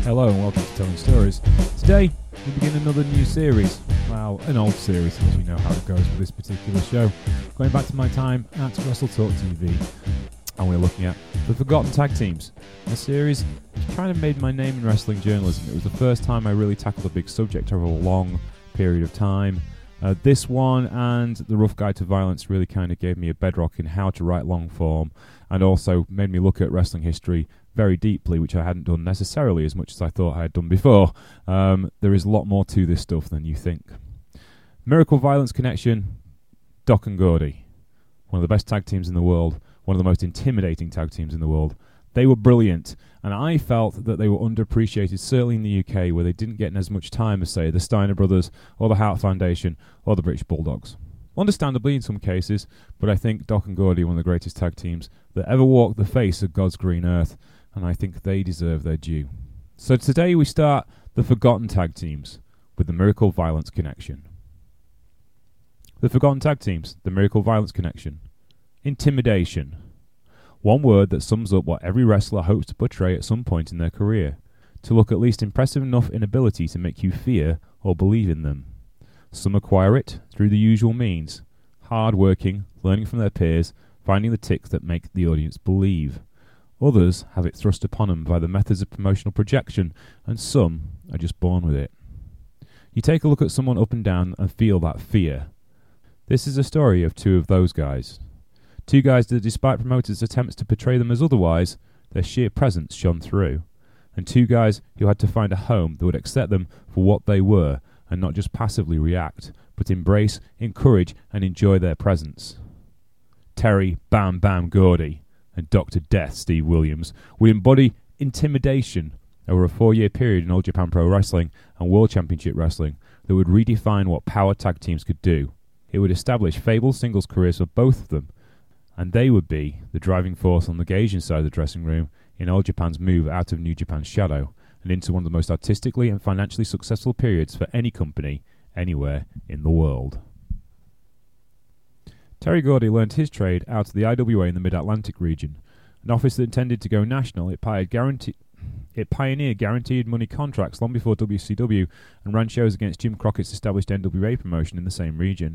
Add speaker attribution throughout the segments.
Speaker 1: Hello and welcome to Telling Stories. Today we begin another new series. Well, an old series, as you know how it goes with this particular show. Going back to my time at Wrestle Talk TV, and we're looking at the Forgotten Tag Teams, a series which kind of made my name in wrestling journalism. It was the first time I really tackled a big subject over a long period of time. This one and The Rough Guide to Violence really kind of gave me a bedrock in how to write long form, and also made me look at wrestling history very deeply, which I hadn't done necessarily as much as I thought I had done before. There is a lot more to this stuff than you think. Miracle Violence Connection, Doc and Gordy. One of the best tag teams in the world, one of the most intimidating tag teams in the world. They were brilliant, and I felt that they were underappreciated, certainly in the UK, where they didn't get as much time as, say, the Steiner Brothers, or the Hart Foundation, or the British Bulldogs. Understandably in some cases, but I think Doc and Gordy are one of the greatest tag teams that ever walked the face of God's green earth, and I think they deserve their due. So today we start the Forgotten Tag Teams with the Miracle Violence Connection. The Forgotten Tag Teams, the Miracle Violence Connection. Intimidation. One word that sums up what every wrestler hopes to portray at some point in their career, to look at least impressive enough in ability to make you fear or believe in them. Some acquire it through the usual means, hard working, learning from their peers, finding the ticks that make the audience believe. Others have it thrust upon them by the methods of promotional projection, and some are just born with it. You take a look at someone up and down and feel that fear. This is a story of two of those guys. Two guys that, despite promoters' attempts to portray them as otherwise, their sheer presence shone through. And two guys who had to find a home that would accept them for what they were, and not just passively react, but embrace, encourage, and enjoy their presence. Terry Bam Bam Gordy and Dr. Death Steve Williams would embody intimidation over a 4-year period in All Japan Pro Wrestling and World Championship Wrestling that would redefine what power tag teams could do. It would establish fabled singles careers for both of them, and they would be the driving force on the Gaijin side of the dressing room in All Japan's move out of New Japan's shadow and into one of the most artistically and financially successful periods for any company anywhere in the world. Terry Gordy learned his trade out of the IWA in the Mid-Atlantic region, an office that intended to go national. It pioneered guaranteed money contracts long before WCW and ran shows against Jim Crockett's established NWA promotion in the same region,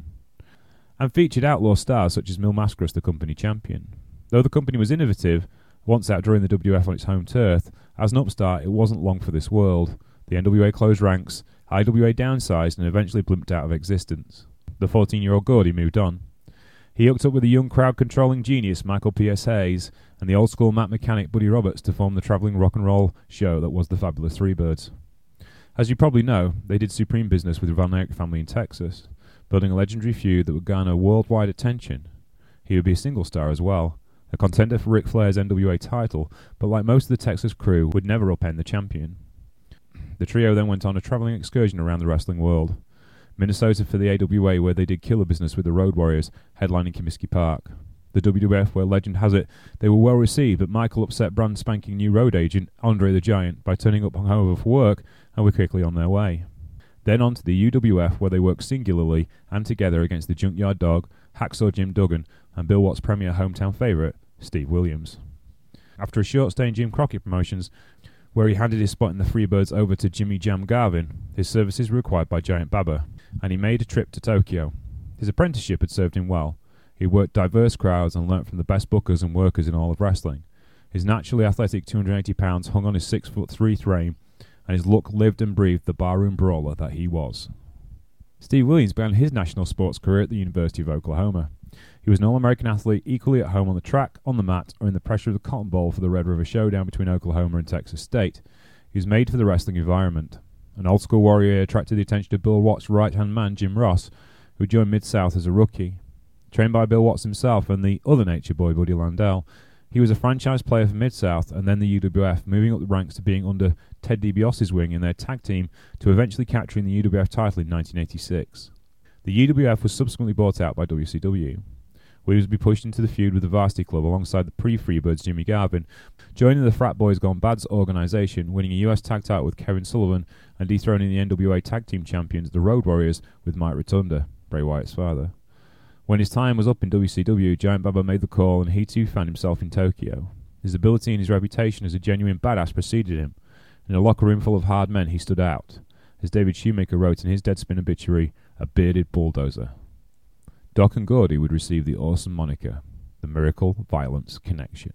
Speaker 1: and featured outlaw stars such as Mil Mascaras, the company champion. Though the company was innovative, once outdrawing the WF on its home turf, as an upstart it wasn't long for this world. The NWA closed ranks, IWA downsized and eventually blimped out of existence. The 14-year-old Gordy moved on. He hooked up with the young crowd-controlling genius Michael P.S. Hayes and the old-school Matt mechanic Buddy Roberts to form the travelling rock-and-roll show that was the Fabulous Freebirds. As you probably know, they did supreme business with the Van Erich family in Texas, building a legendary feud that would garner worldwide attention. He would be a single star as well, a contender for Ric Flair's NWA title, but like most of the Texas crew, would never upend the champion. The trio then went on a travelling excursion around the wrestling world. Minnesota for the AWA, where they did killer business with the Road Warriors, headlining Comiskey Park. The WWF, where legend has it, they were well received, but Michael upset brand spanking new road agent Andre the Giant by turning up hungover for work, and were quickly on their way. Then on to the UWF, where they worked singularly and together against the Junkyard Dog, Hacksaw Jim Duggan, and Bill Watts' premier hometown favourite, Steve Williams. After a short stay in Jim Crockett Promotions, where he handed his spot in the Freebirds over to Jimmy Jam Garvin, his services were required by Giant Baba, and he made a trip to Tokyo. His apprenticeship had served him well. He worked diverse crowds and learnt from the best bookers and workers in all of wrestling. His naturally athletic 280 pounds hung on his 6'3" frame, and his look lived and breathed the barroom brawler that he was. Steve Williams began his national sports career at the University of Oklahoma. He was an All-American athlete, equally at home on the track, on the mat, or in the pressure of the Cotton Bowl for the Red River Showdown between Oklahoma and Texas State. He was made for the wrestling environment. An old-school warrior attracted the attention of Bill Watts' right-hand man, Jim Ross, who joined Mid-South as a rookie. Trained by Bill Watts himself and the other Nature Boy, Buddy Landell, he was a franchise player for Mid-South and then the UWF, moving up the ranks to being under Ted DiBiase's wing in their tag team to eventually capturing the UWF title in 1986. The UWF was subsequently bought out by WCW. Williams would be pushed into the feud with the Varsity Club alongside the pre-Freebirds Jimmy Garvin, joining the Frat Boys Gone Bad's organisation, winning a US tag title with Kevin Sullivan and dethroning the NWA Tag Team Champions, the Road Warriors, with Mike Rotunda, Bray Wyatt's father. When his time was up in WCW, Giant Baba made the call and he too found himself in Tokyo. His ability and his reputation as a genuine badass preceded him, In a locker room full of hard men, he stood out. As David Shoemaker wrote in his Deadspin obituary, a bearded bulldozer. Doc and Gordy would receive the awesome moniker, the Miracle Violence Connection.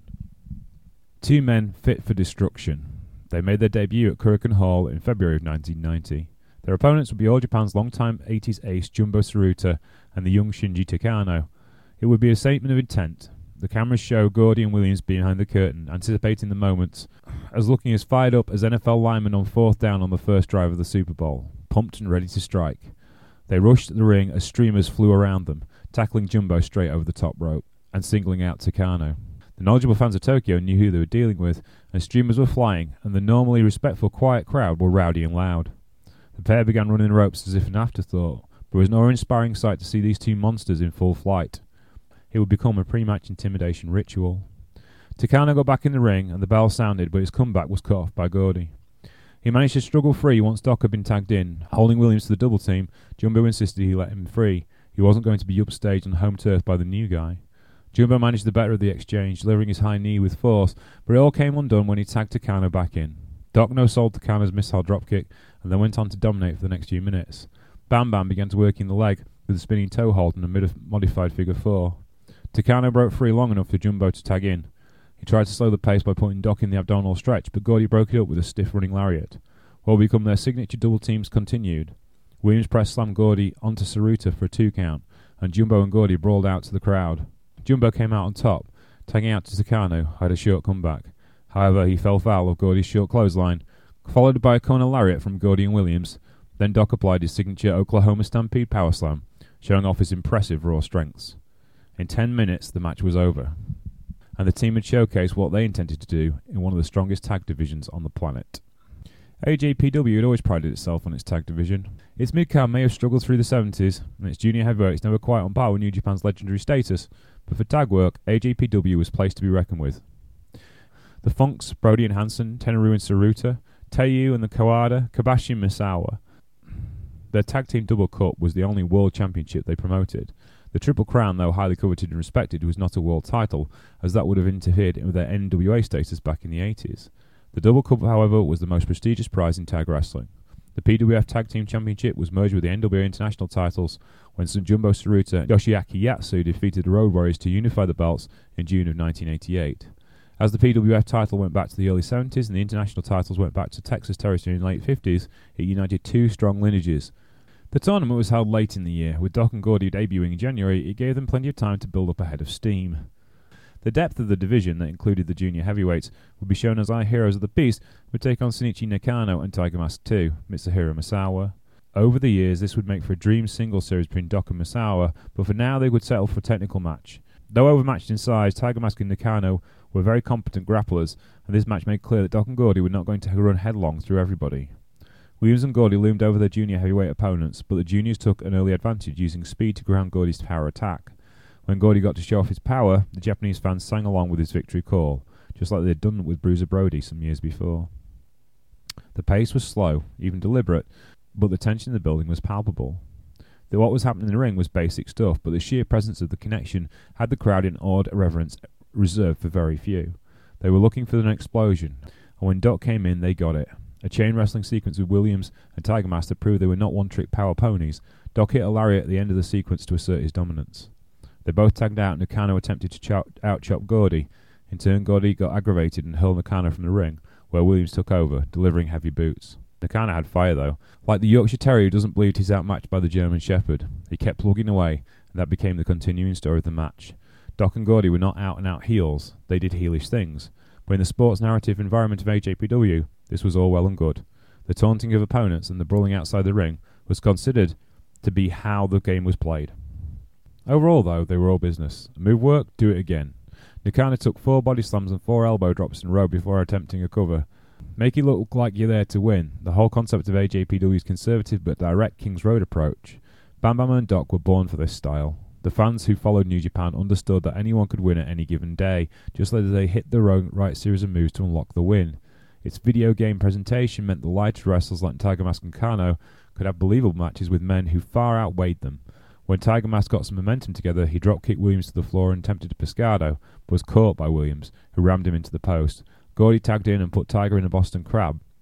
Speaker 1: Two men fit for destruction. They made their debut at Korakuen Hall in February of 1990. Their opponents would be All Japan's longtime 80s ace Jumbo Tsuruta and the young Shinji Takano. It would be a statement of intent. The cameras show Gordy and Williams behind the curtain, anticipating the moment, as looking as fired up as NFL linemen on 4th down on the first drive of the Super Bowl, pumped and ready to strike. They rushed the ring as streamers flew around them, tackling Jumbo straight over the top rope, and singling out Takano. The knowledgeable fans of Tokyo knew who they were dealing with, and streamers were flying, and the normally respectful, quiet crowd were rowdy and loud. The pair began running the ropes as if an afterthought, but it was an awe-inspiring sight to see these two monsters in full flight. It would become a pre-match intimidation ritual. Takano got back in the ring, and the bell sounded, but his comeback was cut off by Gordy. He managed to struggle free once Doc had been tagged in. Holding Williams to the double team, Jumbo insisted he let him free. He wasn't going to be upstaged on home turf by the new guy. Jumbo managed the better of the exchange, delivering his high knee with force, but it all came undone when he tagged Takano back in. Doc no-sold Takano's missile dropkick, and then went on to dominate for the next few minutes. Bam Bam began to work in the leg, with a spinning toe hold and a modified figure 4. Takano broke free long enough for Jumbo to tag in. He tried to slow the pace by putting Doc in the abdominal stretch, but Gordy broke it up with a stiff running lariat. What would become their signature double teams continued. Williams press slammed Gordy onto Tsuruta for a 2 count, and Jumbo and Gordy brawled out to the crowd. Jumbo came out on top, tagging out to Takano, who had a short comeback. However, he fell foul of Gordy's short clothesline, followed by a Kona lariat from Gordy and Williams. Then Doc applied his signature Oklahoma Stampede power slam, showing off his impressive raw strengths. In 10 minutes, the match was over, and the team had showcased what they intended to do in one of the strongest tag divisions on the planet. AJPW had always prided itself on its tag division. Its mid-card may have struggled through the 70s, and its junior heavyweights never quite on par with New Japan's legendary status, but for tag work, AJPW was placed to be reckoned with. The Funks, Brody and Hansen, Tenaru and Tsuruta, Teiyu and the Kawada, Kobashi and Misawa. Their tag team double cup was the only world championship they promoted. The Triple Crown, though highly coveted and respected, was not a world title, as that would have interfered with their NWA status back in the 80s. The Double Cup, however, was the most prestigious prize in tag wrestling. The PWF Tag Team Championship was merged with the NWA International titles when Jumbo Tsuruta and Yoshiaki Yatsu defeated the Road Warriors to unify the belts in June of 1988. As the PWF title went back to the early 70s and the international titles went back to Texas territory in the late 50s, it united two strong lineages. The tournament was held late in the year, with Doc and Gordy debuting in January. It gave them plenty of time to build up a head of steam. The depth of the division that included the junior heavyweights would be shown as our heroes of the piece would take on Shinichi Nakano and Tiger Mask 2, Mitsuhiro Misawa. Over the years, this would make for a dream single series between Doc and Misawa, but for now they would settle for a technical match. Though overmatched in size, Tiger Mask and Nakano were very competent grapplers, and this match made clear that Doc and Gordy were not going to run headlong through everybody. Williams and Gordy loomed over their junior heavyweight opponents, but the juniors took an early advantage using speed to ground Gordy's power attack. When Gordy got to show off his power, the Japanese fans sang along with his victory call, just like they had done with Bruiser Brody some years before. The pace was slow, even deliberate, but the tension in the building was palpable. What was happening in the ring was basic stuff, but the sheer presence of the connection had the crowd in awed reverence reserved for very few. They were looking for an explosion, and when Doc came in, they got it. A chain wrestling sequence with Williams and Tiger Mask to prove they were not one-trick power ponies. Doc hit a lariat at the end of the sequence to assert his dominance. They both tagged out, and Nakano attempted to out-chop Gordy. In turn, Gordy got aggravated and hurled Nakano from the ring, where Williams took over, delivering heavy boots. Nakano had fire, though. Like the Yorkshire Terrier who doesn't believe he's outmatched by the German Shepherd, he kept plugging away, and that became the continuing story of the match. Doc and Gordy were not out-and-out heels. They did heelish things. But in the sports narrative environment of AJPW, this was all well and good. The taunting of opponents and the brawling outside the ring was considered to be how the game was played. Overall, though, they were all business. A move worked, do it again. Nakano took 4 body slams and 4 elbow drops in a row before attempting a cover. Make it look like you're there to win. The whole concept of AJPW's conservative but direct King's Road approach. Bam Bam and Doc were born for this style. The fans who followed New Japan understood that anyone could win at any given day, just as they hit the right series of moves to unlock the win. Its video game presentation meant the lighter wrestlers like Tiger Mask and Kano could have believable matches with men who far outweighed them. When Tiger Mask got some momentum together, he drop-kicked Williams to the floor and attempted a pescado, but was caught by Williams, who rammed him into the post. Gordy tagged in and put Tiger in a Boston Crab.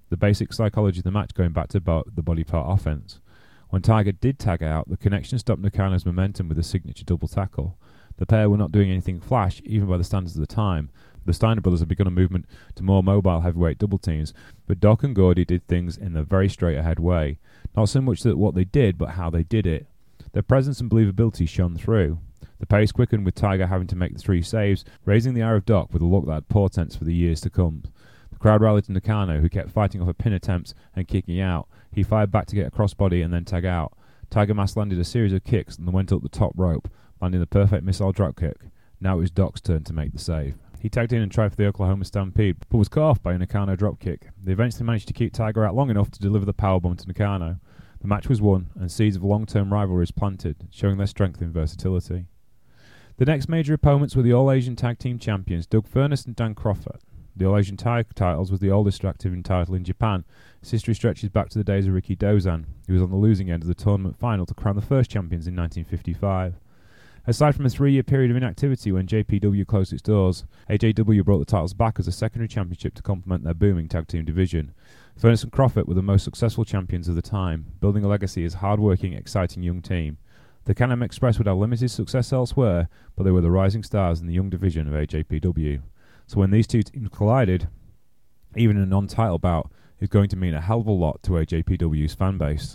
Speaker 1: the basic psychology of the match going back to the body part offense. When Tiger did tag out, the connection stopped Nakano's momentum with a signature double tackle. The pair were not doing anything flash, even by the standards of the time. The Steiner brothers had begun a movement to more mobile heavyweight double teams, but Doc and Gordy did things in a very straight-ahead way. Not so much that what they did, but how they did it. Their presence and believability shone through. The pace quickened with Tiger having to make the 3 saves, raising the ire of Doc with a look that had portents for the years to come. The crowd rallied to Nakano, who kept fighting off a pin attempts and kicking out. He fired back to get a crossbody and then tag out. Tiger Mask landed a series of kicks and then went up the top rope, landing the perfect missile dropkick. Now it was Doc's turn to make the save. He tagged in and tried for the Oklahoma Stampede, but was cut off by a Nakano dropkick. They eventually managed to keep Tiger out long enough to deliver the powerbomb to Nakano. The match was won, and seeds of long-term rivalries planted, showing their strength and versatility. The next major opponents were the All-Asian Tag Team Champions Doug Furnas and Dan Crawford. The All-Asian Tag titles was the oldest active title in Japan. Its history stretches back to the days of Ricky Dozan, who was on the losing end of the tournament final to crown the first champions in 1955. Aside from a 3-year period of inactivity when JPW closed its doors, AJW brought the titles back as a secondary championship to complement their booming tag team division. Furnas and Crawford were the most successful champions of the time, building a legacy as hard-working, exciting young team. The Can-Am Express would have limited success elsewhere, but they were the rising stars in the young division of AJPW. So when these two teams collided, even a non-title bout is going to mean a hell of a lot to AJPW's fanbase.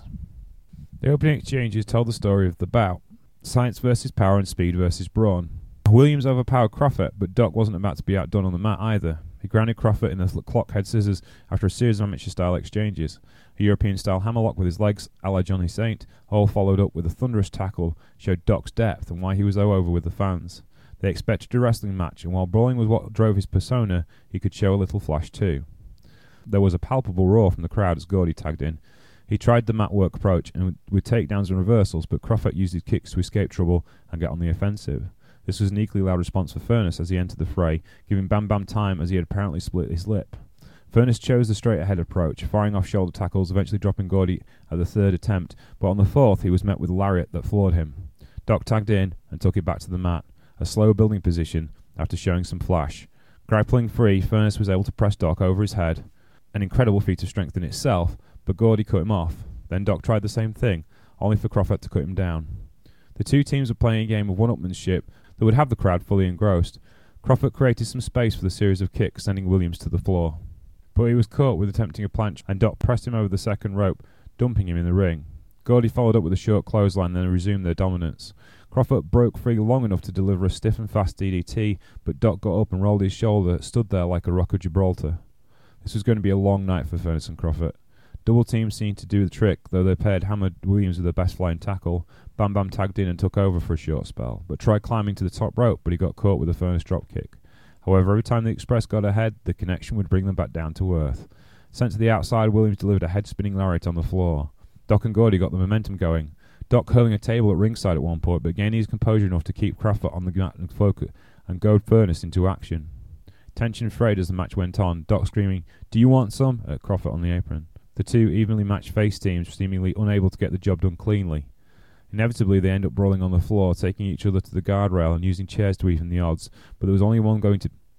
Speaker 1: The opening exchanges told the story of the bout: science versus power and speed versus brawn. Williams overpowered Crawford, but Doc wasn't about to be outdone on the mat either. He grounded Crawford in the clockhead scissors after a series of amateur-style exchanges. A European-style hammerlock with his legs, a la Johnny Saint, all followed up with a thunderous tackle, showed Doc's depth and why he was over with the fans. They expected a wrestling match, and while brawling was what drove his persona, he could show a little flash too. There was a palpable roar from the crowd as Gordy tagged in. He tried the mat work approach and with takedowns and reversals, but Crawford used his kicks to escape trouble and get on the offensive. This was an equally loud response for Furnas as he entered the fray, giving Bam Bam time as he had apparently split his lip. Furnas chose the straight-ahead approach, firing off shoulder tackles, eventually dropping Gordy at the 3rd attempt, but on the 4th he was met with a lariat that floored him. Doc tagged in and took it back to the mat, a slow building position after showing some flash. Grappling free, Furnas was able to press Doc over his head, an incredible feat of strength in itself, but Gordy cut him off. Then Doc tried the same thing, only for Crawford to cut him down. The two teams were playing a game of one-upmanship that would have the crowd fully engrossed. Crawford created some space for the series of kicks, sending Williams to the floor. But he was caught with attempting a planche, and Doc pressed him over the second rope, dumping him in the ring. Gordy followed up with a short clothesline, then resumed their dominance. Crawford broke free long enough to deliver a stiff and fast DDT, but Doc got up and rolled his shoulder, stood there like a rock of Gibraltar. This was going to be a long night for Furnas and Crawford. Double teams seemed to do the trick, though their pair had hammered Williams with their best flying tackle. Bam Bam tagged in and took over for a short spell, but tried climbing to the top rope, but he got caught with a Furnas dropkick. However, every time the Express got ahead, the connection would bring them back down to earth. Sent to the outside, Williams delivered a head-spinning lariat on the floor. Doc and Gordy got the momentum going. Doc hurling a table at ringside at one point, but gaining his composure enough to keep Crawford on the mat and focus and goad Furnas into action. Tension frayed as the match went on, Doc screaming, "Do you want some?" at Crawford on the apron. The two evenly matched face teams seemingly unable to get the job done cleanly. Inevitably, they end up brawling on the floor, taking each other to the guardrail and using chairs to even the odds, but there was only going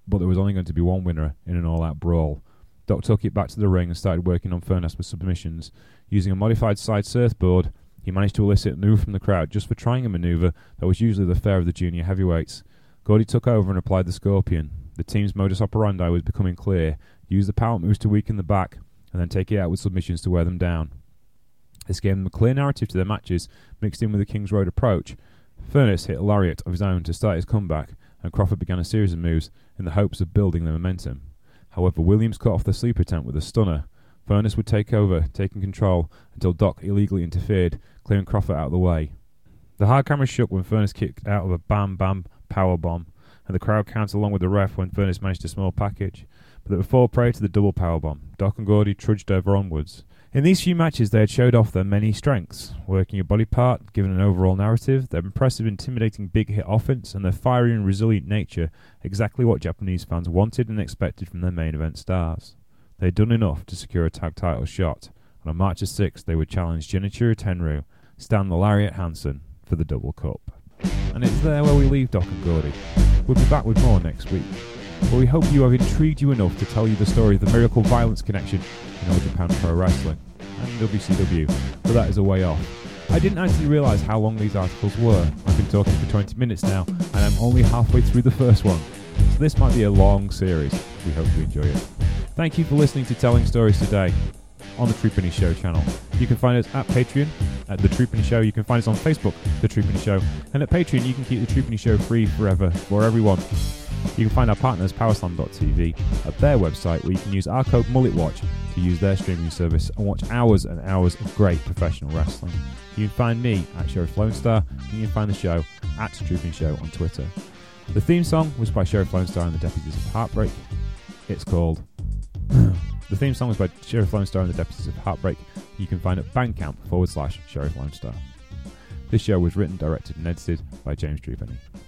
Speaker 1: to be one winner in an all-out brawl. Doc took it back to the ring and started working on Furnas with submissions. Using a modified side surfboard, he managed to elicit a move from the crowd just for trying a manoeuvre that was usually the fare of the junior heavyweights. Gordy took over and applied the Scorpion. The team's modus operandi was becoming clear: use the power moves to weaken the back, and then take it out with submissions to wear them down. This gave them a clear narrative to their matches, mixed in with the King's Road approach. Furnas hit a lariat of his own to start his comeback, and Crawford began a series of moves in the hopes of building the momentum. However, Williams cut off the sleeper attempt with a stunner. Furnas would take over, taking control, until Doc illegally interfered, clearing Crawford out of the way. The hard camera shook when Furnas kicked out of a Bam Bam powerbomb, and the crowd counted along with the ref when Furnas managed a small package. But they were fall prey to the double powerbomb. Doc and Gordy trudged ever onwards. In these few matches, they had showed off their many strengths, working a body part, given an overall narrative, their impressive, intimidating big-hit offense, and their fiery and resilient nature, exactly what Japanese fans wanted and expected from their main event stars. They had done enough to secure a tag title shot, and on March 6th, they would challenge Genichiro Tenryu, Stan the Lariat Hansen, for the Double Cup. And it's there where we leave Doc and Gordy. We'll be back with more next week. where we hope you have intrigued you enough to tell you the story of the Miracle Violence connection in All Japan Pro Wrestling and WCW, but that is a way off. I didn't actually realise how long these articles were. I've been talking for 20 minutes now, and I'm only halfway through the first one, so this might be a long series. We hope you enjoy it. Thank you for listening to Telling Stories today on the Trupany Show channel. You can find us at Patreon, at The Trupany Show. You can find us on Facebook, The Trupany Show. And at Patreon, you can keep The Trupany Show free forever for everyone. You can find our partners, Powerslam.tv, at their website, where you can use our code MulletWatch to use their streaming service and watch hours and hours of great professional wrestling. You can find me at Sheriff Lone Star, and you can find the show at Trupany Show on Twitter. The theme song was by Sheriff Lone Star and the Deputies of Heartbreak. It's called... The theme song was by Sheriff Lone Star and the Deputies of Heartbreak. You can find it at Bandcamp /Sheriff Lone Star. This show was written, directed and edited by James Trupany.